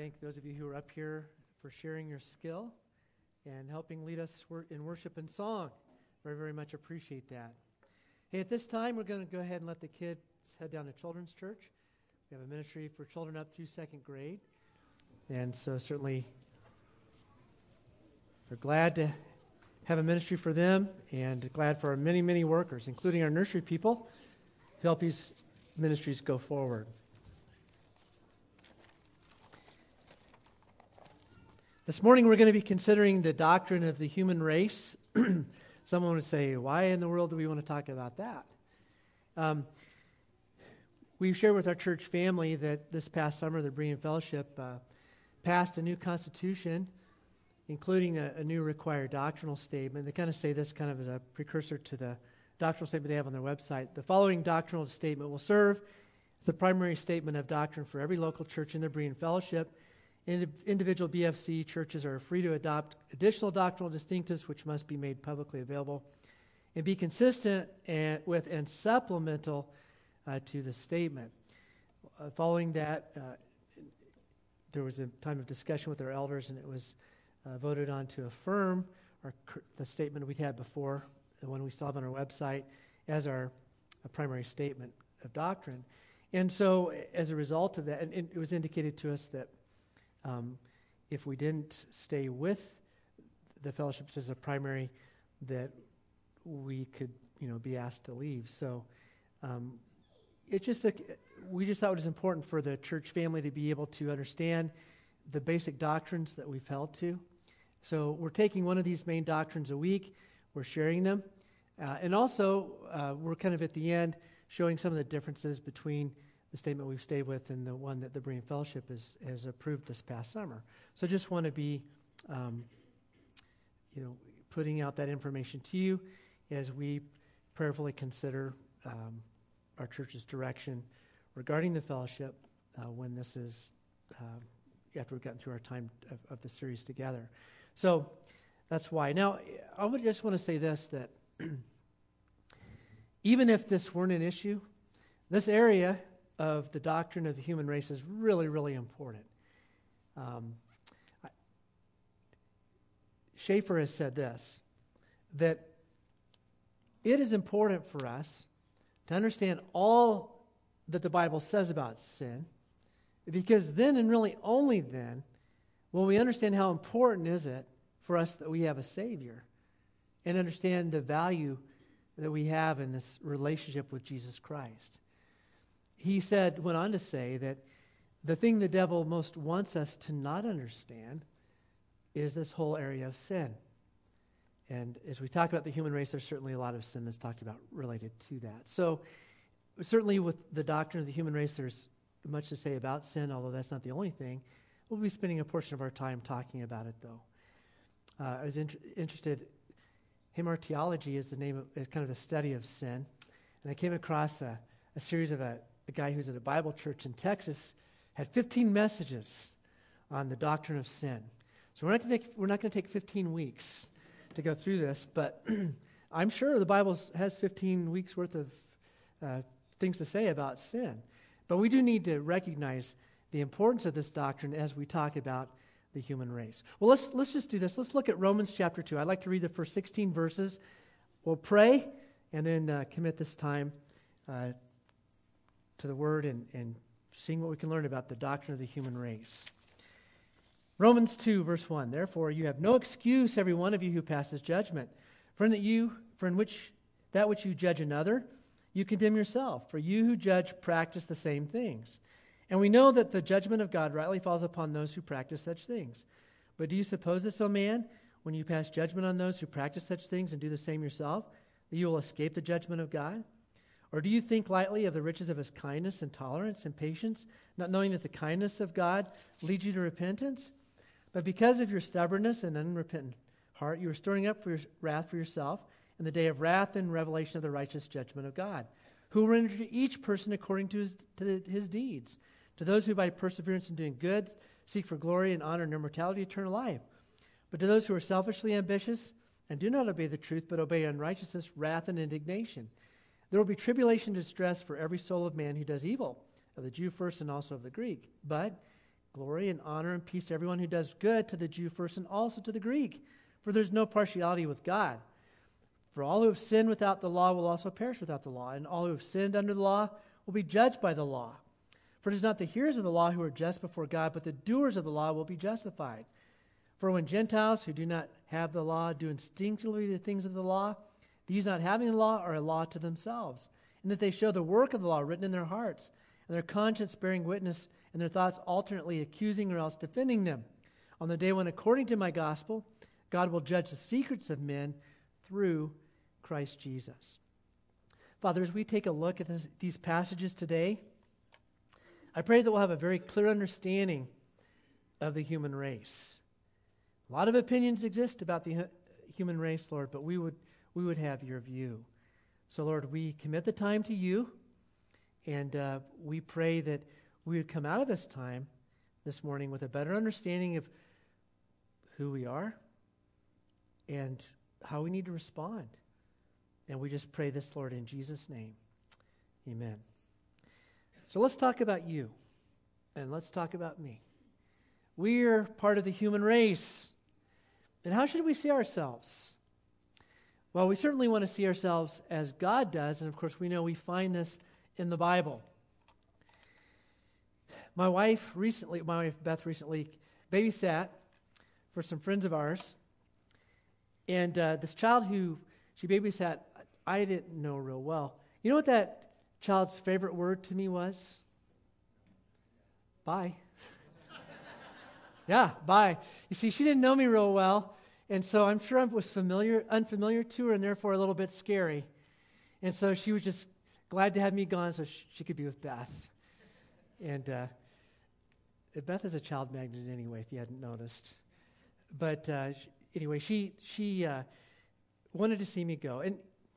thank those of you who are up here for sharing your skill and helping lead us in worship and song. Very, very much appreciate that. Hey, at this time, we're going to go ahead and let the kids head down to Children's Church. We have a ministry for children up through second grade. And so certainly we're glad to have a ministry for them and glad for our many, many workers, including our nursery people, who help these ministries go forward. This morning we're going to be considering the doctrine of the human race. Someone would say, why in the world do we want to talk about that? We've shared with our church family that this past summer the Berean Fellowship passed a new constitution, including a new required doctrinal statement. They kind of say this kind of as a precursor to the doctrinal statement they have on their website. The following doctrinal statement will serve as the primary statement of doctrine for every local church in the Berean Fellowship. Individual BFC churches are free to adopt additional doctrinal distinctives which must be made publicly available and be consistent with and supplemental to the statement. Following that, there was a time of discussion with our elders, and it was voted on to affirm the statement we had before, the one we still have on our website, as our primary statement of doctrine. And so as a result of that, and it was indicated to us that if we didn't stay with the fellowships as a primary, that we could, be asked to leave. So we just thought it was important for the church family to be able to understand the basic doctrines that we've held to. So we're taking one of these main doctrines a week. We're sharing them. And also, we're kind of at the end showing some of the differences between the statement we've stayed with and the one that the Berean Fellowship has approved this past summer. So just want to be, putting out that information to you as we prayerfully consider our church's direction regarding the fellowship when this is, after we've gotten through our time of the series together. So that's why. Now, I would just want to say this, that even if this weren't an issue, this area of the doctrine of the human race is really, really important. Schaeffer has said this, that it is important for us to understand all that the Bible says about sin, because then and really only then will we understand how important is it for us that we have a Savior and understand the value that we have in this relationship with Jesus Christ. He went on to say that the thing the devil most wants us to not understand is this whole area of sin. And as we talk about the human race, there's certainly a lot of sin that's talked about related to that. So certainly with the doctrine of the human race, there's much to say about sin, although that's not the only thing. We'll be spending a portion of our time talking about it, though. I was interested, hamartiology is the name of kind of the study of sin. And I came across a series of a guy who's at a Bible church in Texas had 15 messages on the doctrine of sin. So we're not going to take 15 weeks to go through this, but I'm sure the Bible has 15 weeks worth of things to say about sin. But we do need to recognize the importance of this doctrine as we talk about the human race. Well, let's just do this. Let's look at Romans chapter 2. I'd like to read the first 16 verses. We'll pray and then commit this time to the Word and seeing what we can learn about the doctrine of the human race. Romans 2, verse 1. Therefore, you have no excuse, every one of you who passes judgment. For in which you judge another, you condemn yourself. For you who judge practice the same things. And we know that the judgment of God rightly falls upon those who practice such things. But do you suppose this, O man, when you pass judgment on those who practice such things and do the same yourself, that you will escape the judgment of God? Or do you think lightly of the riches of his kindness and tolerance and patience, not knowing that the kindness of God leads you to repentance? But because of your stubbornness and unrepentant heart, you are storing up for your wrath for yourself in the day of wrath and revelation of the righteous judgment of God, who will render to each person according to his deeds. To those who by perseverance in doing good seek for glory and honor and immortality, eternal life. But to those who are selfishly ambitious and do not obey the truth but obey unrighteousness, wrath and indignation. There will be tribulation and distress for every soul of man who does evil, of the Jew first and also of the Greek. But Glory and honor and peace to everyone who does good, to the Jew first and also to the Greek. For there's no partiality with God. For all who have sinned without the law will also perish without the law, and all who have sinned under the law will be judged by the law. For it is not the hearers of the law who are just before God, but the doers of the law will be justified. For when Gentiles who do not have the law do instinctively the things of the law, these not having the law are a law to themselves, and that they show the work of the law written in their hearts, and their conscience bearing witness, and their thoughts alternately accusing or else defending them. On the day when, according to my gospel, God will judge the secrets of men through Christ Jesus. Father, as we take a look at these passages today, I pray that we'll have a very clear understanding of the human race. A lot of opinions exist about the human race, Lord, but we would have your view. So, Lord, we commit the time to you, and we pray that we would come out of this time this morning with a better understanding of who we are and how we need to respond. And we just pray this, Lord, in Jesus' name. Amen. So let's talk about you, and let's talk about me. We're part of the human race. And how should we see ourselves? Well, we certainly want to see ourselves as God does, and of course we know we find this in the Bible. My wife Beth recently babysat for some friends of ours, and this child who she babysat, I didn't know real well. You know what that child's favorite word to me was? Bye. Yeah, bye. You see, she didn't know me real well, and so I'm sure I was unfamiliar to her, and therefore a little bit scary. And so she was just glad to have me gone so she could be with Beth. And Beth is a child magnet anyway, if you hadn't noticed. But anyway, she wanted to see me go. And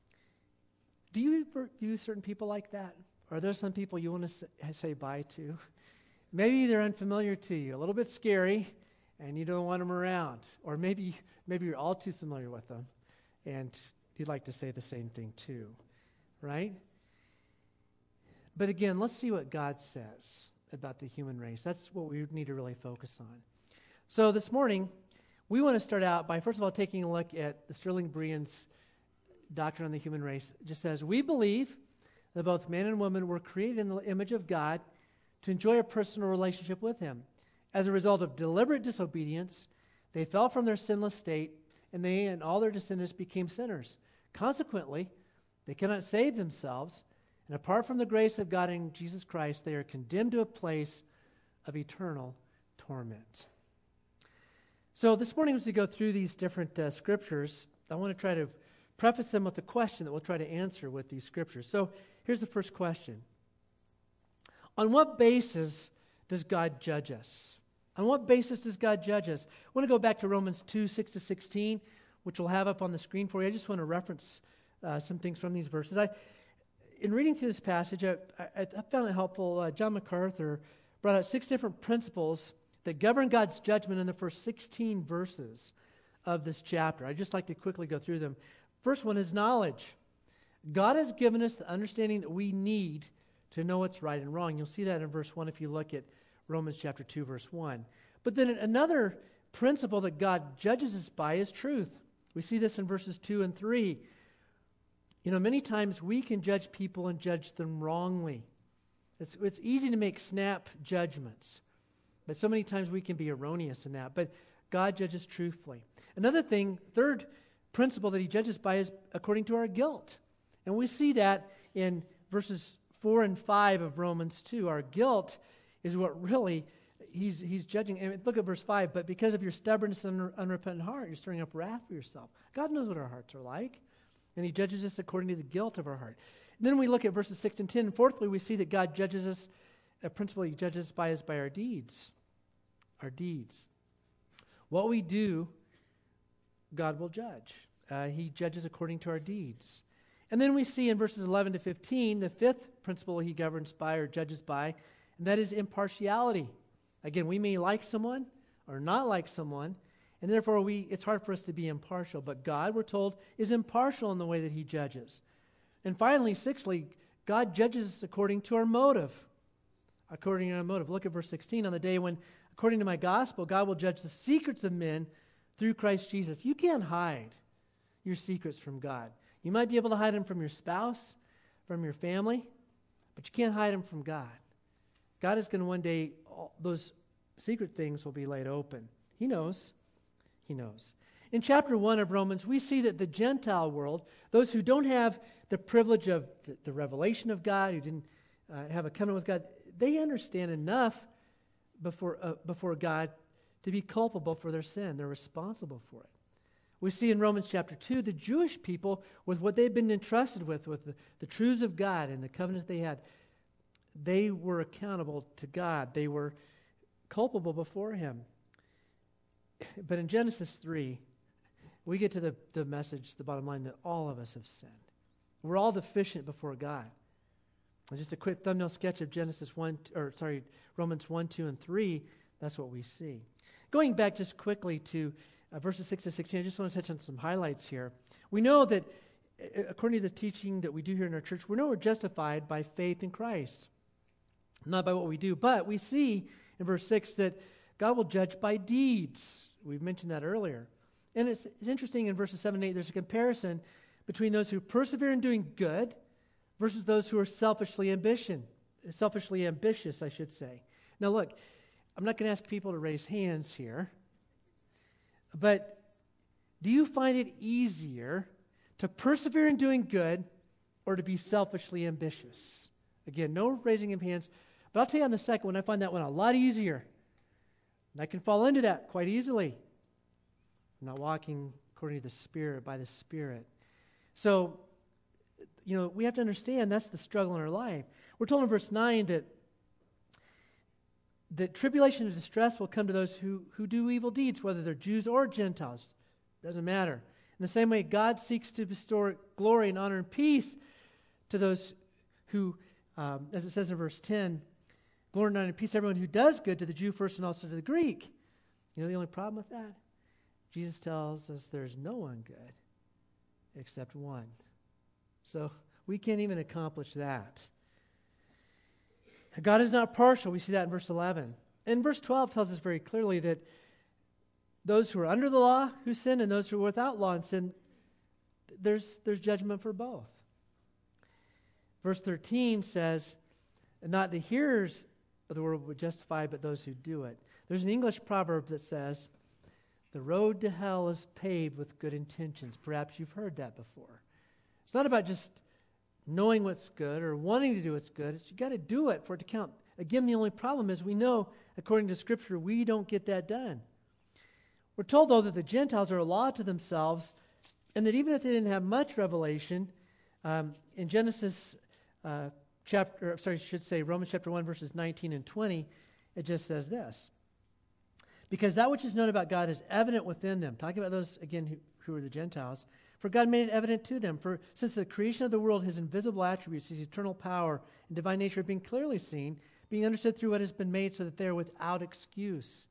do you view certain people like that? Are there some people you want to say bye to? Maybe they're unfamiliar to you, a little bit scary, and you don't want them around. Or maybe you're all too familiar with them, and you'd like to say the same thing too, right? But again, let's see what God says about the human race. That's what we need to really focus on. So this morning, we want to start out by, first of all, taking a look at the Sterling Berean's doctrine on the human race. It just says, we believe that both man and woman were created in the image of God to enjoy a personal relationship with him. As a result of deliberate disobedience, they fell from their sinless state, and they and all their descendants became sinners. Consequently, they cannot save themselves, and apart from the grace of God in Jesus Christ, they are condemned to a place of eternal torment. So this morning, as we go through these different scriptures, I want to try to preface them with a question that we'll try to answer with these scriptures. So here's the first question. On what basis does God judge us? On what basis does God judge us? I want to go back to Romans 2, 6-16, which we'll have up on the screen for you. I just want to reference some things from these verses. In reading through this passage, I found it helpful. John MacArthur brought out 6 different principles that govern God's judgment in the first 16 verses of this chapter. I'd just like to quickly go through them. First one is knowledge. God has given us the understanding that we need to know what's right and wrong. You'll see that in verse 1 if you look at Romans chapter 2, verse 1. But then another principle that God judges us by is truth. We see this in verses 2 and 3. You know, many times we can judge people and judge them wrongly. It's easy to make snap judgments, but so many times we can be erroneous in that. But God judges truthfully. Another thing, third principle that he judges by is according to our guilt. And we see that in verses 4 and 5 of Romans 2. Our guilt is what really he's judging. And look at verse 5. But because of your stubbornness and unrepentant heart, you're stirring up wrath for yourself. God knows what our hearts are like. And he judges us according to the guilt of our heart. And then we look at verses 6 and 10. And fourthly, we see that God judges us, a principle he judges us by is by our deeds. Our deeds. What we do, God will judge. He judges according to our deeds. And then we see in verses 11 to 15, the fifth principle he governs by or judges by, and that is impartiality. Again, we may like someone or not like someone, and therefore it's hard for us to be impartial. But God, we're told, is impartial in the way that he judges. And finally, sixthly, God judges us according to our motive. According to our motive. Look at verse 16. On the day when, According to my gospel, God will judge the secrets of men through Christ Jesus. You can't hide your secrets from God. You might be able to hide them from your spouse, from your family, but you can't hide them from God. God is going to one day, those secret things will be laid open. He knows. He knows. In chapter 1 of Romans, we see that the Gentile world, those who don't have the privilege of the revelation of God, who didn't have a covenant with God, they understand enough before God to be culpable for their sin. They're responsible for it. We see in Romans chapter 2, the Jewish people, with what they've been entrusted with the truths of God and the covenants they had, they were accountable to God. They were culpable before Him. But in Genesis 3, we get to the message, the bottom line, that all of us have sinned. We're all deficient before God. And just a quick thumbnail sketch of Romans 1, 2, and 3, that's what we see. Going back just quickly to verses 6 to 16, I just want to touch on some highlights here. We know that, according to the teaching that we do here in our church, we know we're justified by faith in Christ, not by what we do. But we see in verse 6 that God will judge by deeds. We've mentioned that earlier. And it's interesting in verses 7 and 8, there's a comparison between those who persevere in doing good versus those who are selfishly ambitious, I should say. Now look, I'm not going to ask people to raise hands here, but do you find it easier to persevere in doing good or to be selfishly ambitious? Again, no raising of hands, but I'll tell you on the second one, I find that one a lot easier. And I can fall into that quite easily. I'm not walking according to the Spirit, by the Spirit. So, we have to understand that's the struggle in our life. We're told in verse 9 that tribulation and distress will come to those who do evil deeds, whether they're Jews or Gentiles. Doesn't matter. In the same way, God seeks to bestow glory and honor and peace to those who, as it says in verse 10, glory and honor and peace to everyone who does good, to the Jew first and also to the Greek. The only problem with that? Jesus tells us there's no one good except one. So we can't even accomplish that. God is not partial. We see that in verse 11. And verse 12 tells us very clearly that those who are under the law who sin and those who are without law and sin, there's judgment for both. Verse 13 says, not the hearers of the word will be justified, but those who do it. There's an English proverb that says, the road to hell is paved with good intentions. Perhaps you've heard that before. It's not about just knowing what's good or wanting to do what's good. You've got to do it for it to count. Again, the only problem is we know, according to Scripture, we don't get that done. We're told, though, that the Gentiles are a law to themselves, and that even if they didn't have much revelation, in Romans chapter 1, verses 19 and 20, it just says this. Because that which is known about God is evident within them. Talking about those, again, who are the Gentiles. For God made it evident to them. For since the creation of the world, His invisible attributes, His eternal power and divine nature have been clearly seen, being understood through what has been made, so that they are without excuse.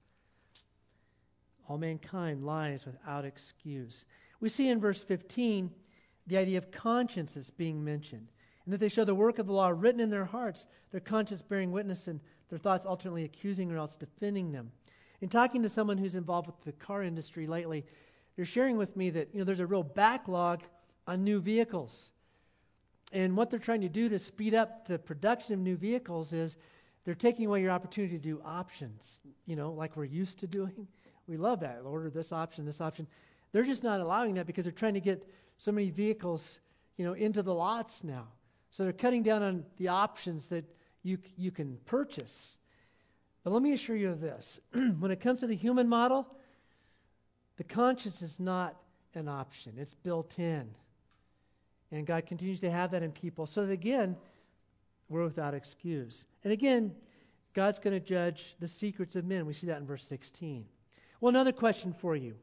All mankind lies without excuse. We see in verse 15 the idea of conscience is being mentioned, and that they show the work of the law written in their hearts, their conscience bearing witness, and their thoughts alternately accusing or else defending them. In talking to someone who's involved with the car industry lately, they're sharing with me that there's a real backlog on new vehicles. And what they're trying to do to speed up the production of new vehicles is they're taking away your opportunity to do options, like we're used to doing. We love that. Order this option, this option. They're just not allowing that because they're trying to get so many vehicles, into the lots now. So they're cutting down on the options that you can purchase. But let me assure you of this. When it comes to the human model, the conscience is not an option. It's built in. And God continues to have that in people so that, again, we're without excuse. And again, God's going to judge the secrets of men. We see that in verse 16. Well, another question for you.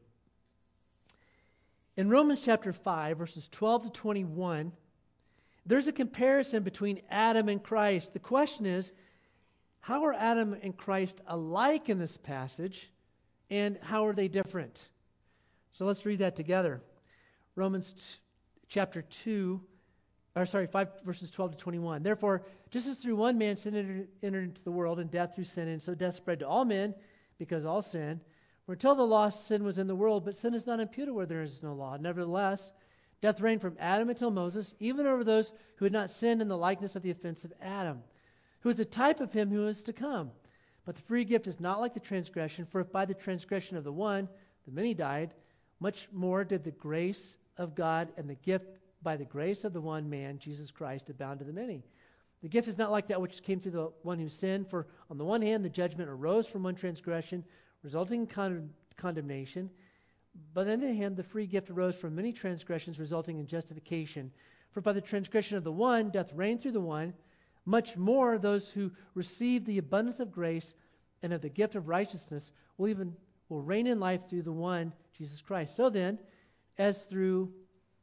In Romans chapter 5, verses 12 to 21, there's a comparison between Adam and Christ. The question is, how are Adam and Christ alike in this passage, and how are they different? So let's read that together. Romans chapter 5, verses 12 to 21. Therefore, just as through one man sin entered into the world, and death through sin, and so death spread to all men, because all sin. For until the law, sin was in the world, but sin is not imputed where there is no law. Nevertheless, death reigned from Adam until Moses, even over those who had not sinned in the likeness of the offense of Adam, who is a type of him who is to come. But the free gift is not like the transgression, for if by the transgression of the one the many died, much more did the grace of God and the gift by the grace of the one man, Jesus Christ, abound to the many. The gift is not like that which came through the one who sinned, for on the one hand the judgment arose from one transgression, resulting in condemnation, but on the other hand the free gift arose from many transgressions, resulting in justification. For by the transgression of the one, death reigned through the one, much more those who receive the abundance of grace and of the gift of righteousness will reign in life through the one, Jesus Christ. So then, as through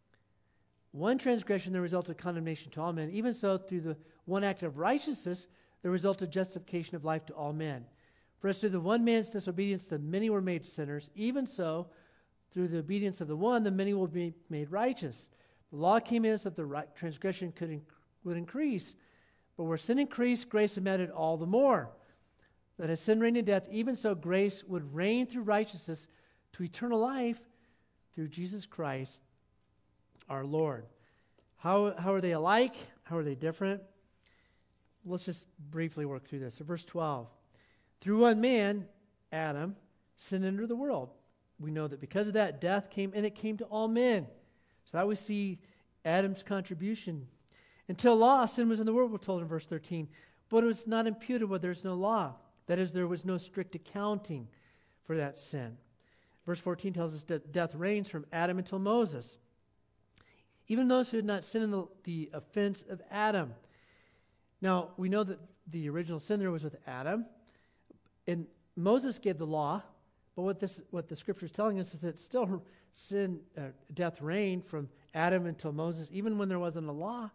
one transgression there resulted condemnation to all men, even so through the one act of righteousness there resulted justification of life to all men. For as through the one man's disobedience the many were made sinners, even so through the obedience of the one the many will be made righteous. The law came in so that the transgression would increase. But where sin increased, grace abounded all the more. That as sin reigned in death, even so grace would reign through righteousness to eternal life through Jesus Christ our Lord. How are they alike? How are they different? Let's just briefly work through this. So verse 12. Through one man, Adam, sin entered the world. We know that because of that, death came, and it came to all men. So that we see Adam's contribution. Until law, sin was in the world, we're told in verse 13. But it was not imputed where there's no law. That is, there was no strict accounting for that sin. Verse 14 tells us that death reigns from Adam until Moses. Even those who had not sinned in the offense of Adam. Now, we know that the original sin there was with Adam. And Moses gave the law. But what the Scripture is telling us is that still death reigned from Adam until Moses, even when there wasn't a law.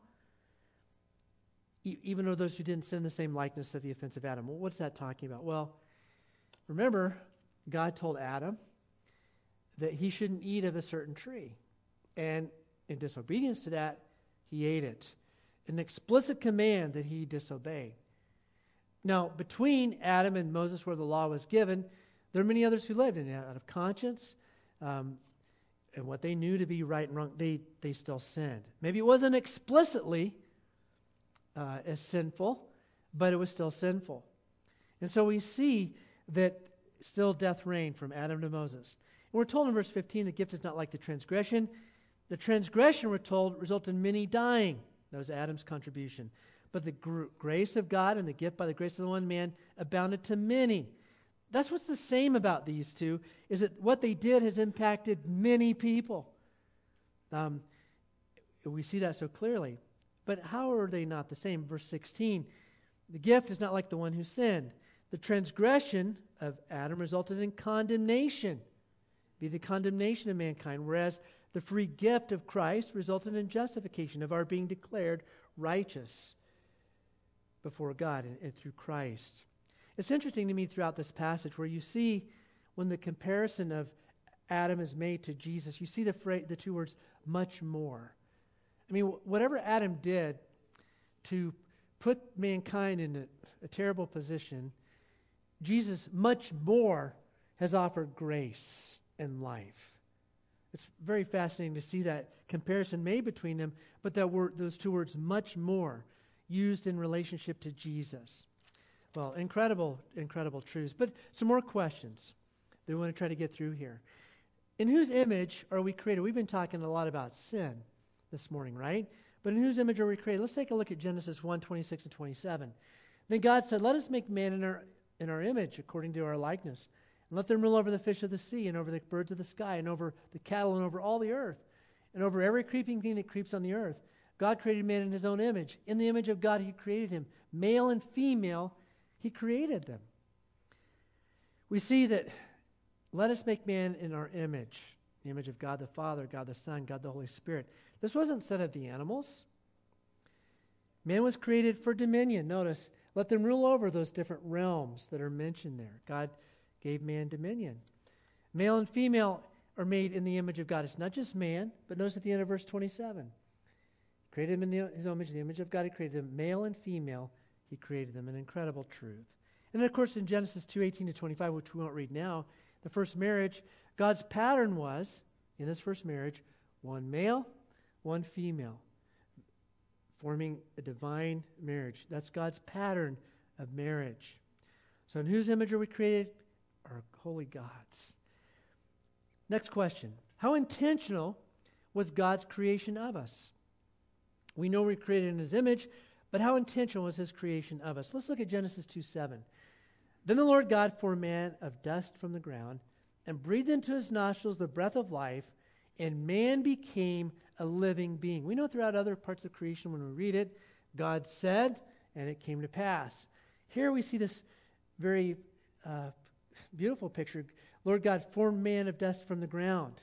Even of those who didn't sin in the same likeness of the offense of Adam. Well, what's that talking about? Well, remember, God told Adam that he shouldn't eat of a certain tree. And in disobedience to that, he ate it. An explicit command that he disobeyed. Now, between Adam and Moses, where the law was given, there are many others who lived, and out of conscience and what they knew to be right and wrong, they still sinned. Maybe it wasn't explicitly as sinful, but it was still sinful. And so we see that still death reigned from Adam to Moses. And we're told in verse 15, the gift is not like the transgression. The transgression, we're told, resulted in many dying. That was Adam's contribution. But the grace of God and the gift by the grace of the one man abounded to many. That's what's the same about these two, is that what they did has impacted many people. We see that so clearly. But how are they not the same? Verse 16, the gift is not like the one who sinned. The transgression of Adam resulted in condemnation, be the condemnation of mankind, whereas the free gift of Christ resulted in justification, of our being declared righteous before God and through Christ. It's interesting to me throughout this passage where you see when the comparison of Adam is made to Jesus, you see the two words, much more. I mean, whatever Adam did to put mankind in a terrible position, Jesus much more has offered grace and life. It's very fascinating to see that comparison made between them, but those two words, much more, used in relationship to Jesus. Well, incredible truths. But some more questions that we want to try to get through here. In whose image are we created? We've been talking a lot about sin this morning, right? But in whose image are we created? Let's take a look at Genesis 1, 26 and 27. Then God said, let us make man in our image, according to our likeness. And let them rule over the fish of the sea, and over the birds of the sky, and over the cattle, and over all the earth, and over every creeping thing that creeps on the earth. God created man in his own image. In the image of God he created him. Male and female, he created them. We see that let us make man in our image, the image of God the Father, God the Son, God the Holy Spirit. This wasn't said of the animals. Man was created for dominion. Notice, let them rule over those different realms that are mentioned there. God gave man dominion. Male and female are made in the image of God. It's not just man, but notice at the end of verse 27. He created him in his own image, the image of God he created them. Male and female, he created them. An incredible truth. And then, of course, in Genesis 2:18-25, which we won't read now, the first marriage, God's pattern was, in this first marriage, one male, one female, forming a divine marriage. That's God's pattern of marriage. So in whose image are we created? Our holy God's. Next question. How intentional was God's creation of us? We know we're created in his image, but how intentional was his creation of us? Let's look at Genesis 2:7. Then the Lord God formed man of dust from the ground and breathed into his nostrils the breath of life, and man became a living being. We know throughout other parts of creation when we read it, God said, and it came to pass. Here we see this very beautiful picture. Lord God formed man of dust from the ground.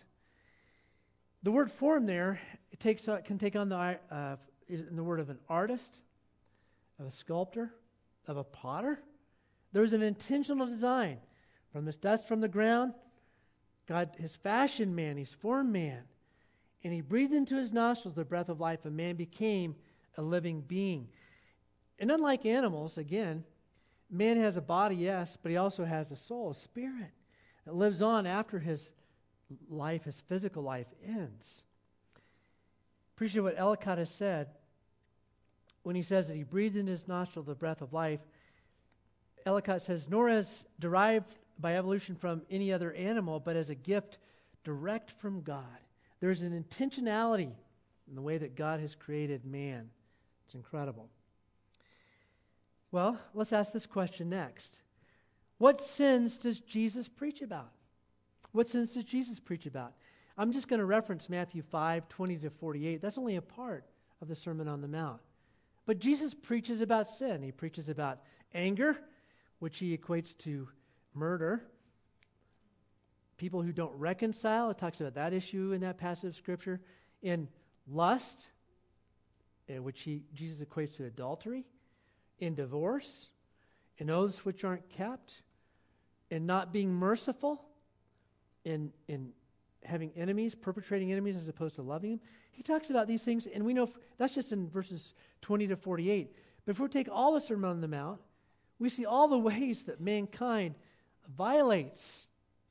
The word form there can take on the word of an artist, of a sculptor, of a potter. There was an intentional design. From this dust from the ground, God has fashioned man, he's formed man, and he breathed into his nostrils the breath of life, and man became a living being. And unlike animals, again, man has a body, yes, but he also has a soul, a spirit that lives on after his life, his physical life ends. Appreciate what Ellicott has said when he says that he breathed in his nostril the breath of life. Ellicott says, nor as derived by evolution from any other animal, but as a gift direct from God. There's an intentionality in the way that God has created man. It's incredible. Well, let's ask this question next. What sins does Jesus preach about? What sins does Jesus preach about? I'm just going to reference Matthew 5:20-48. That's only a part of the Sermon on the Mount. But Jesus preaches about sin. He preaches about anger, which he equates to murder. People who don't reconcile, it talks about that issue in that passage of Scripture. In lust, which Jesus equates to adultery. In divorce. In oaths which aren't kept. In not being merciful. In having enemies, perpetrating enemies as opposed to loving them. He talks about these things, and we know that's just in verses 20-48. But if we take all the Sermon on the Mount, we see all the ways that mankind violates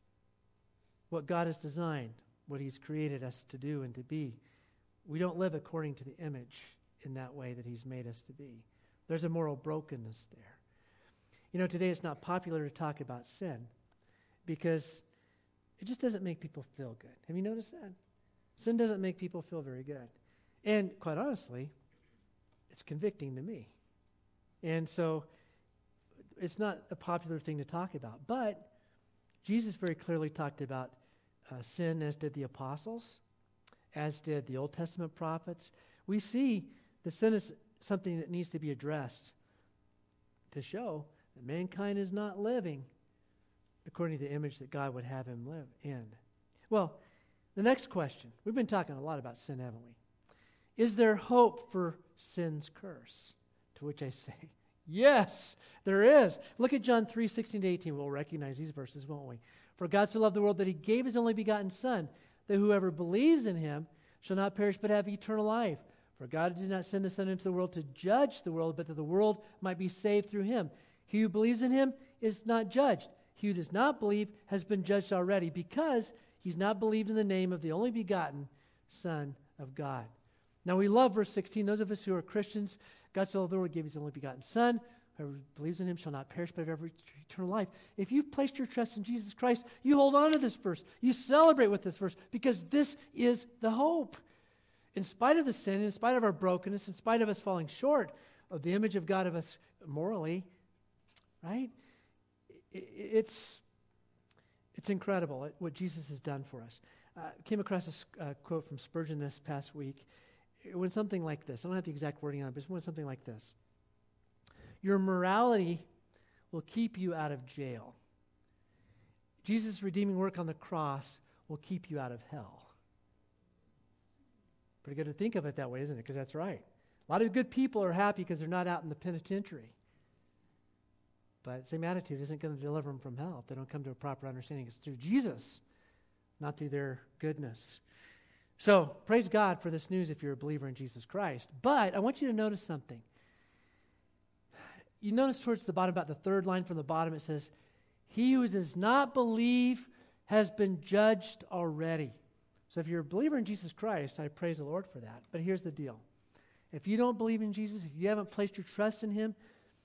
what God has designed, what he's created us to do and to be. We don't live according to the image in that way that he's made us to be. There's a moral brokenness there. You know, today it's not popular to talk about sin because it just doesn't make people feel good. Have you noticed that? Sin doesn't make people feel very good. And quite honestly, it's convicting to me. And so it's not a popular thing to talk about. But Jesus very clearly talked about sin, as did the apostles, as did the Old Testament prophets. We see the sin is something that needs to be addressed to show that mankind is not living according to the image that God would have him live in. Well, the next question. We've been talking a lot about sin, haven't we? Is there hope for sin's curse? To which I say, yes, there is. Look at John 3:16-18. We'll recognize these verses, won't we? For God so loved the world that he gave his only begotten Son, that whoever believes in him shall not perish but have eternal life. For God did not send the Son into the world to judge the world, but that the world might be saved through him. He who believes in him is not judged. He who does not believe has been judged already, because he's not believed in the name of the only begotten Son of God. Now we love verse 16. Those of us who are Christians, God so loved the world, gave his only begotten Son. Whoever believes in him shall not perish but have eternal life. If you've placed your trust in Jesus Christ, you hold on to this verse. You celebrate with this verse, because this is the hope. In spite of the sin, in spite of our brokenness, in spite of us falling short of the image of God of us morally, right? It's incredible what Jesus has done for us. Came across a quote from Spurgeon this past week. It went something like this. I don't have the exact wording on it, but it went something like this. Your morality will keep you out of jail. Jesus' redeeming work on the cross will keep you out of hell. Pretty good to think of it that way, isn't it? Because that's right. A lot of good people are happy because they're not out in the penitentiary. But the same attitude isn't going to deliver them from hell if they don't come to a proper understanding. It's through Jesus, not through their goodness. So, praise God for this news if you're a believer in Jesus Christ. But I want you to notice something. you notice towards the bottom, about the third line from the bottom, it says, he who does not believe has been judged already. So if you're a believer in Jesus Christ, I praise the Lord for that. But here's the deal. If you don't believe in Jesus, if you haven't placed your trust in him,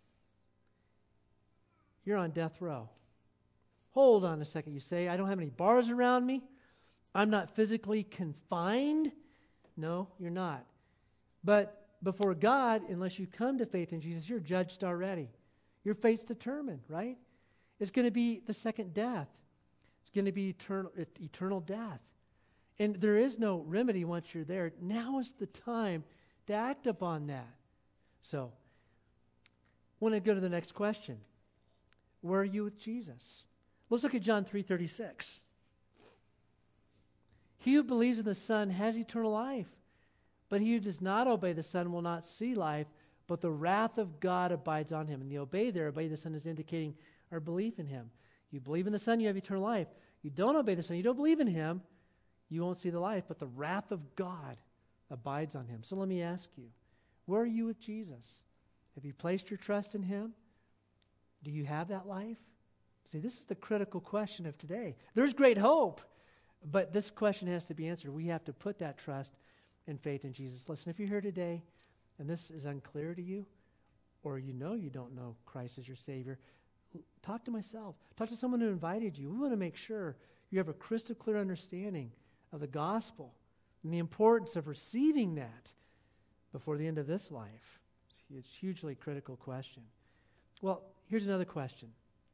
you're on death row. Hold on a second. You say, I don't have any bars around me. I'm not physically confined. No, you're not. But before God, unless you come to faith in Jesus, you're judged already. Your fate's determined, right? It's going to be the second death. It's going to be eternal death. And there is no remedy once you're there. Now is the time to act upon that. So, I want to go to the next question. Where are you with Jesus? Let's look at John 3:36. He who believes in the Son has eternal life, but he who does not obey the Son will not see life, but the wrath of God abides on him. And the obey the Son is indicating our belief in him. You believe in the Son, you have eternal life. You don't obey the Son, you don't believe in him, you won't see the life, but the wrath of God abides on him. So let me ask you, where are you with Jesus? Have you placed your trust in him? Do you have that life? See, this is the critical question of today. There's great hope, but this question has to be answered. We have to put that trust and faith in Jesus. Listen, if you're here today and this is unclear to you, or you know you don't know Christ as your Savior, talk to myself. Talk to someone who invited you. We want to make sure you have a crystal clear understanding of the gospel and the importance of receiving that before the end of this life. It's a hugely critical question. Well, here's another question.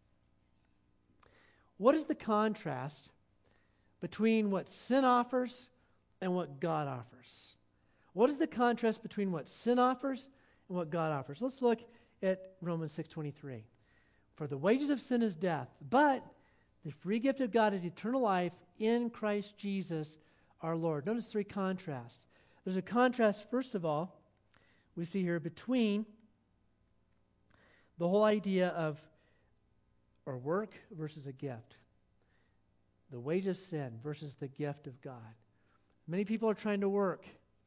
What is the contrast between what sin offers and what God offers? What is the contrast between what sin offers and what God offers? Let's look at Romans 6:23. For the wages of sin is death, but the free gift of God is eternal life in Christ Jesus our Lord. Notice three contrasts. There's a contrast, first of all, we see here between the whole idea of or work versus a gift. The wage of sin versus the gift of God. Many people are trying to work,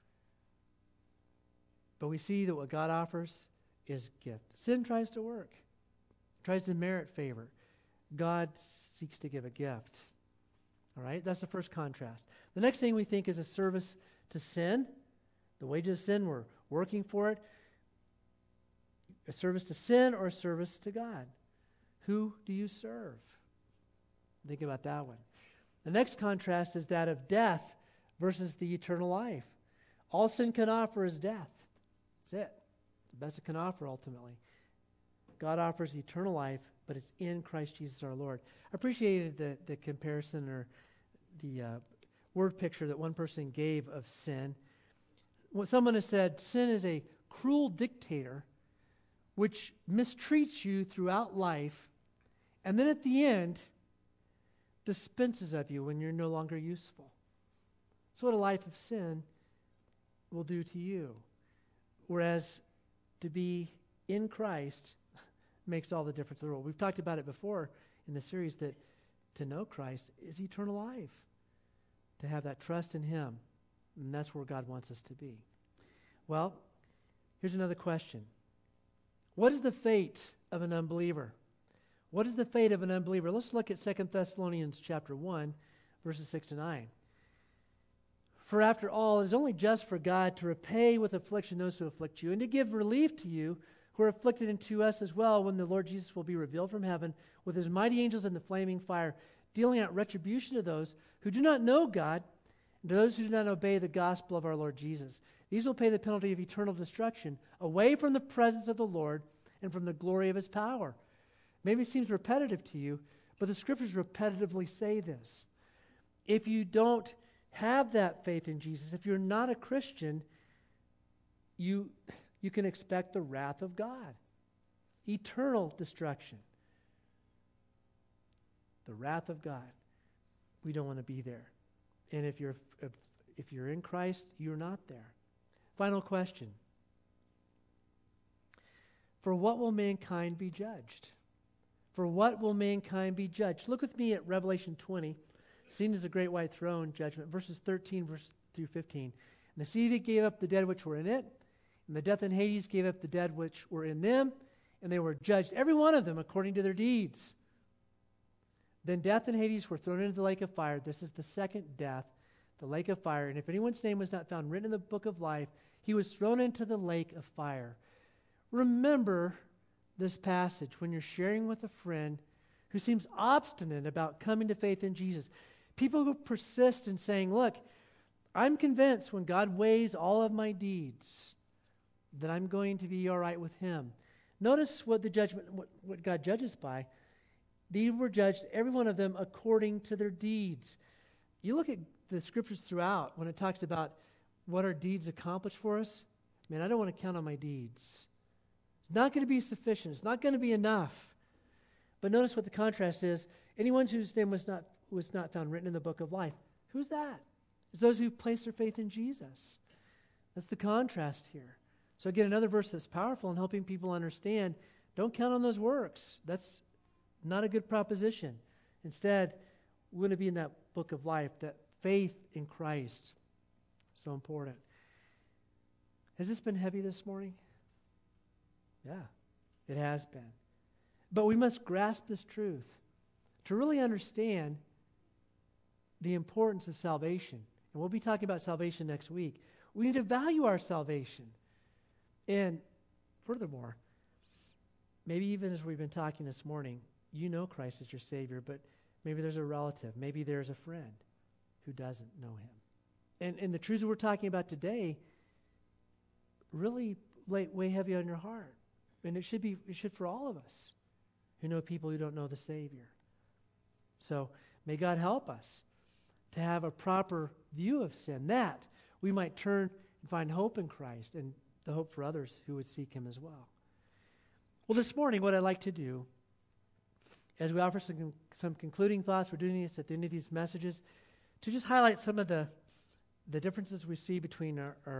but we see that what God offers is gift. Sin tries to work, tries to merit favor. God seeks to give a gift. All right, that's the first contrast. The next thing we think is a service to sin. The wage of sin, we're working for it. A service to sin or a service to God. Who do you serve? Think about that one. The next contrast is that of death versus the eternal life. All sin can offer is death. That's it. The best it can offer ultimately. God offers eternal life, but it's in Christ Jesus our Lord. I appreciated the comparison or the word picture that one person gave of sin. When someone has said, sin is a cruel dictator which mistreats you throughout life, and then at the end, dispenses of you when you're no longer useful. That's what a life of sin will do to you. Whereas to be in Christ makes all the difference in the world. We've talked about it before in the series that to know Christ is eternal life. To have that trust in him. And that's where God wants us to be. Well, here's another question. What is the fate of an unbeliever? What is the fate of an unbeliever? Let's look at 2 Thessalonians chapter 1, verses 6 to 9. For after all, it is only just for God to repay with affliction those who afflict you, and to give relief to you who are afflicted, and to us as well, when the Lord Jesus will be revealed from heaven with his mighty angels in the flaming fire, dealing out retribution to those who do not know God, and to those who do not obey the gospel of our Lord Jesus. These will pay the penalty of eternal destruction, away from the presence of the Lord and from the glory of his power. Maybe it seems repetitive to you, but the scriptures repetitively say this. If you don't have that faith in Jesus, if you're not a Christian, you can expect the wrath of God. Eternal destruction. The wrath of God. We don't want to be there. And if you're in Christ, you're not there. Final question. For what will mankind be judged? For what will mankind be judged? Look with me at Revelation 20, seen as the great white throne judgment, verses 13 through 15. And the sea that gave up the dead which were in it, and the death and Hades gave up the dead which were in them, and they were judged, every one of them, according to their deeds. Then death and Hades were thrown into the lake of fire. This is the second death, the lake of fire. And if anyone's name was not found written in the book of life, he was thrown into the lake of fire. Remember this passage when you're sharing with a friend who seems obstinate about coming to faith in Jesus. People who persist in saying, look, I'm convinced when God weighs all of my deeds that I'm going to be all right with him. Notice what what God judges by. These were judged, every one of them, according to their deeds. You look at the scriptures throughout when it talks about what our deeds accomplish for us. Man, I don't want to count on my deeds. It's not going to be sufficient. It's not going to be enough. But notice what the contrast is. Anyone whose name was not found written in the book of life. Who's that? It's those who place their faith in Jesus. That's the contrast here. So again, another verse that's powerful in helping people understand, don't count on those works. That's not a good proposition. Instead, we want to be in that book of life, that faith in Christ. So important. Has this been heavy this morning? Yeah, it has been. But we must grasp this truth to really understand the importance of salvation. And we'll be talking about salvation next week. We need to value our salvation. And furthermore, maybe even as we've been talking this morning, you know Christ as your Savior, but maybe there's a relative, maybe there's a friend who doesn't know him. And the truths that we're talking about today really weigh heavy on your heart. And it should for all of us who know people who don't know the Savior. So may God help us to have a proper view of sin, that we might turn and find hope in Christ and the hope for others who would seek him as well. Well, this morning, what I'd like to do, as we offer some concluding thoughts, we're doing this at the end of these messages, to just highlight some of the differences we see between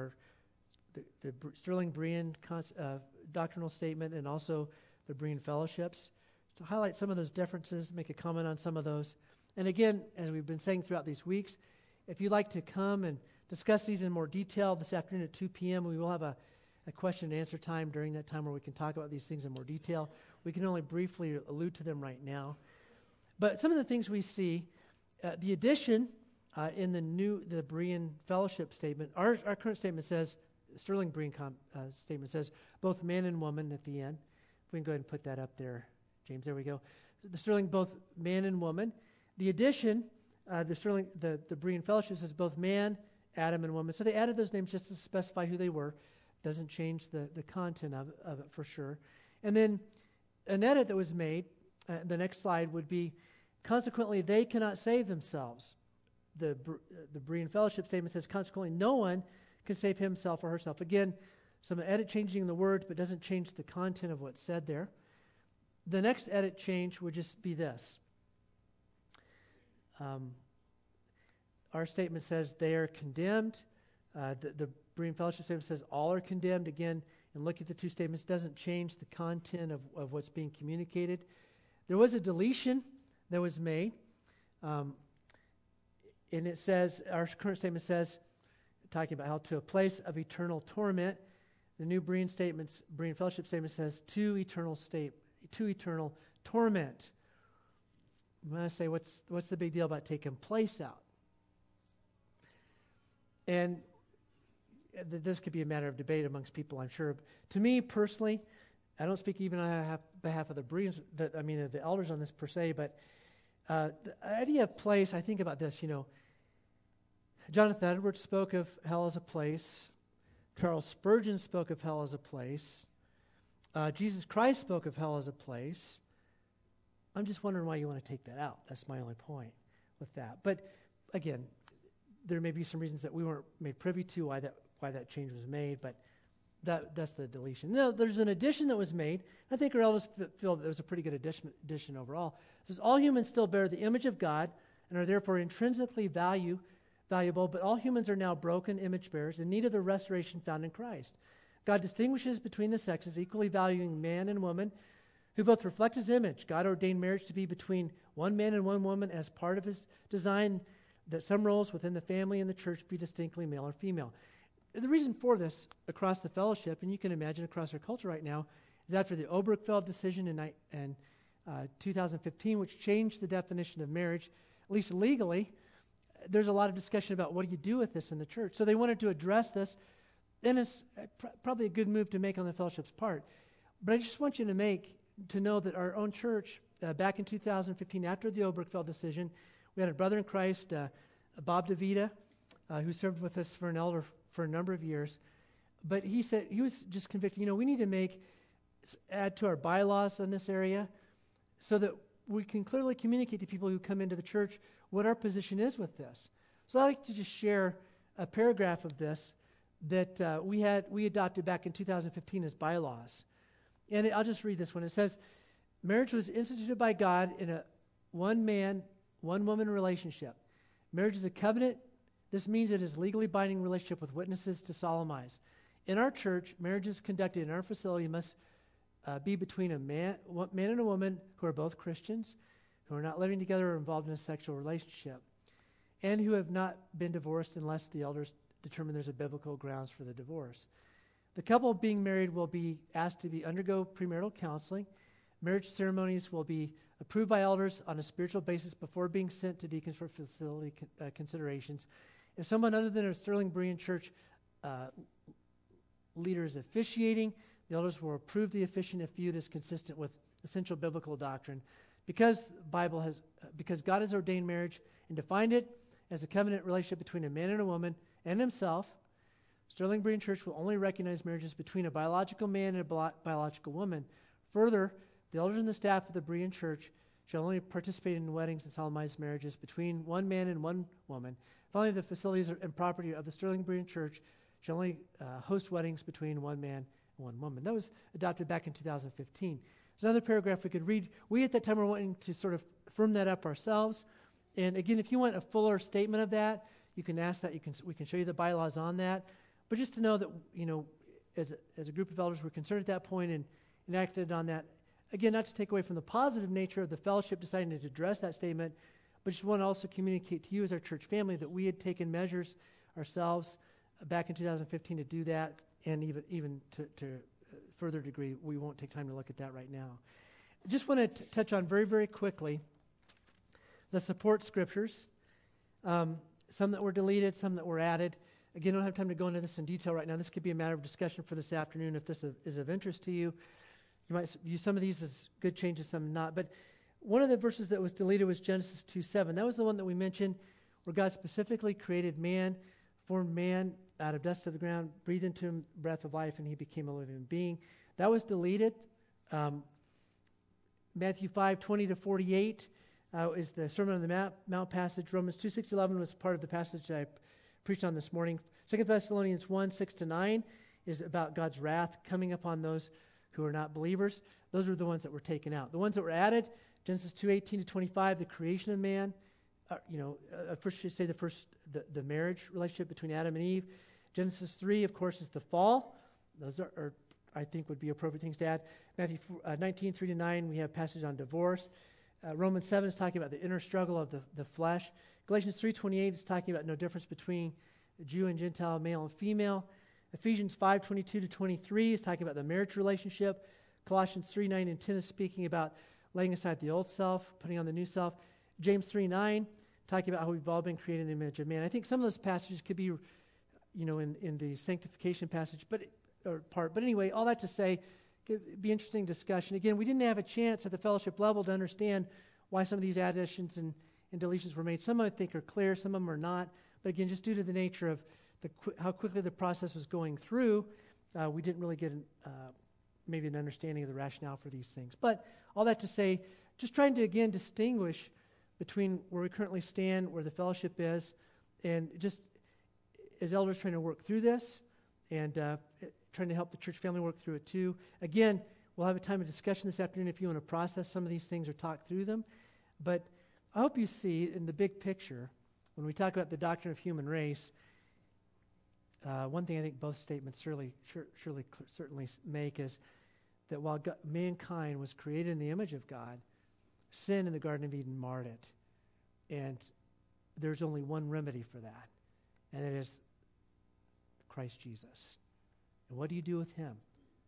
the Sterling Berean doctrinal statement and also the Berean fellowships, to highlight some of those differences, make a comment on some of those. And again, as we've been saying throughout these weeks, if you'd like to come and discuss these in more detail this afternoon at 2 p.m., we will have a question and answer time during that time where we can talk about these things in more detail. We can only briefly allude to them right now. But some of the things we see, the addition in the Berean fellowship statement, our current statement says, Sterling Berean statement says, both man and woman at the end. If we can go ahead and put that up there, James, there we go. The Sterling, both man and woman. The addition, the Berean fellowship says both man, Adam, and woman. So they added those names just to specify who they were. Doesn't change the content of it for sure. And then an edit that was made, the next slide would be, consequently, they cannot save themselves. The Berean fellowship statement says, consequently, no one can save himself or herself. Again, some edit changing the words, but doesn't change the content of what's said there. The next edit change would just be this. Our statement says they are condemned. The Berean fellowship statement says all are condemned. Again, and look at the two statements, doesn't change the content of what's being communicated. There was a deletion that was made. And it says, our current statement says, talking about how to a place of eternal torment. The new Berean fellowship statement says to eternal torment. I'm going to say, what's the big deal about taking place out? And this could be a matter of debate amongst people, I'm sure. To me personally, I don't speak even on behalf of the Bereans, the elders on this per se, but the idea of place, I think about this, Jonathan Edwards spoke of hell as a place. Charles Spurgeon spoke of hell as a place. Jesus Christ spoke of hell as a place. I'm just wondering why you want to take that out. That's my only point with that. But again, there may be some reasons that we weren't made privy to why that change was made, but that's the deletion. Now, there's an addition that was made. I think our elders feel that it was a pretty good addition overall. It says, all humans still bear the image of God and are therefore intrinsically valuable, but all humans are now broken image bearers in need of the restoration found in Christ. God distinguishes between the sexes, equally valuing man and woman, who both reflect his image. God ordained marriage to be between one man and one woman as part of his design, that some roles within the family and the church be distinctly male or female. The reason for this across the fellowship, and you can imagine across our culture right now, is after the Obergefell decision in 2015, which changed the definition of marriage, at least legally. There's a lot of discussion about what do you do with this in the church. So they wanted to address this, and it's probably a good move to make on the fellowship's part. But I just want you to know that our own church, back in 2015, after the Obergefell decision, we had a brother in Christ, Bob DeVita, who served with us for an elder for a number of years. But he said, he was just convicted, we need to add to our bylaws in this area so that we can clearly communicate to people who come into the church what our position is with this. So I'd like to just share a paragraph of this that we adopted back in 2015 as bylaws. And I'll just read this one. It says, marriage was instituted by God in a one-man, one-woman relationship. Marriage is a covenant. This means it is a legally binding relationship with witnesses to solemnize. In our church, marriages conducted in our facility must be between a man and a woman who are both Christians, who are not living together or involved in a sexual relationship, and who have not been divorced unless the elders determine there's a biblical grounds for the divorce. The couple being married will be asked to undergo premarital counseling. Marriage ceremonies will be approved by elders on a spiritual basis before being sent to deacons for facility considerations. If someone other than a Sterling Berean Church leader is officiating, the elders will approve the officiant if viewed as consistent with essential biblical doctrine. Because God has ordained marriage and defined it as a covenant relationship between a man and a woman and himself, Sterling Berean Church will only recognize marriages between a biological man and a biological woman. Further, the elders and the staff of the Berean Church shall only participate in weddings and solemnized marriages between one man and one woman. Finally, the facilities and property of the Sterling Berean Church shall only host weddings between one man and one woman. That was adopted back in 2015. There's another paragraph we could read. We at that time were wanting to sort of firm that up ourselves. And again, if you want a fuller statement of that, you can ask that. We can show you the bylaws on that. But just to know that, as a group of elders, we're concerned at that point and acted on that. Again, not to take away from the positive nature of the fellowship deciding to address that statement, but just want to also communicate to you as our church family that we had taken measures ourselves back in 2015 to do that, and even to a further degree, we won't take time to look at that right now. I just want to touch on very, very quickly the support scriptures, some that were deleted, some that were added. Again, I don't have time to go into this in detail right now. This could be a matter of discussion for this afternoon if this is of interest to you. You might view some of these as good changes, some not. But one of the verses that was deleted was Genesis 2:7. That was the one that we mentioned where God specifically created man, formed man out of dust of the ground, breathed into him breath of life, and he became a living being. That was deleted. Matthew 5:20-48 is the Sermon on the Mount passage. Romans 2:6-11 was part of the passage that I preached on this morning. 2 Thessalonians 1:6-9 is about God's wrath coming upon those who are not believers. Those are the ones that were taken out. The ones that were added, Genesis 2:18-25, the creation of man. First should say the marriage relationship between Adam and Eve. Genesis 3, of course, is the fall. Those are I think would be appropriate things to add. Matthew 19:3-9, we have passage on divorce. Romans 7 is talking about the inner struggle of the flesh. Galatians 3:28 is talking about no difference between Jew and Gentile, male and female. Ephesians 5:22-23 is talking about the marriage relationship. Colossians 3:9 and 10 is speaking about laying aside the old self, putting on the new self. James 3:9, talking about how we've all been created in the image of man. I think some of those passages could be, in the sanctification passage, but anyway, all that to say, could be interesting discussion. Again, we didn't have a chance at the fellowship level to understand why some of these additions and deletions were made. Some I think are clear, some of them are not. But again, just due to the nature of how quickly the process was going through, we didn't really get maybe an understanding of the rationale for these things. But all that to say, just trying to, again, distinguish between where we currently stand, where the fellowship is, and just as elders trying to work through this and trying to help the church family work through it too. Again, we'll have a time of discussion this afternoon if you want to process some of these things or talk through them. But I hope you see in the big picture, when we talk about the doctrine of human race, one thing I think both statements certainly make is that while mankind was created in the image of God, sin in the Garden of Eden marred it. And there's only one remedy for that, and it is Christ Jesus. And what do you do with him?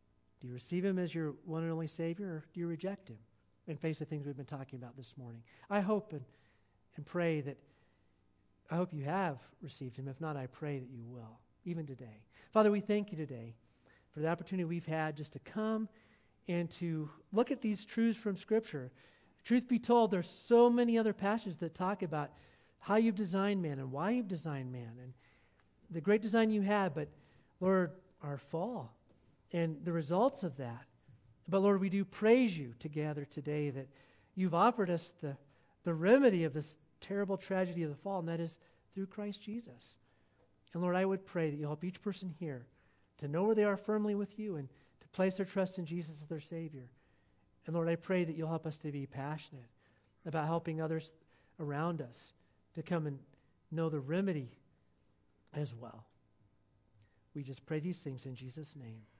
Do you receive him as your one and only Savior, or do you reject him and face the things we've been talking about this morning? I hope and pray that, I hope you have received him. If not, I pray that you will, even today. Father, we thank you today for the opportunity we've had just to come and to look at these truths from Scripture. Truth be told, there's so many other passages that talk about how you've designed man and why you've designed man and the great design you had, but Lord, our fall and the results of that. But Lord, we do praise you together today that you've offered us the remedy of this terrible tragedy of the fall, and that is through Christ Jesus. And Lord, I would pray that you'll help each person here to know where they are firmly with you and to place their trust in Jesus as their Savior. And Lord, I pray that you'll help us to be passionate about helping others around us to come and know the remedy as well. We just pray these things in Jesus' name.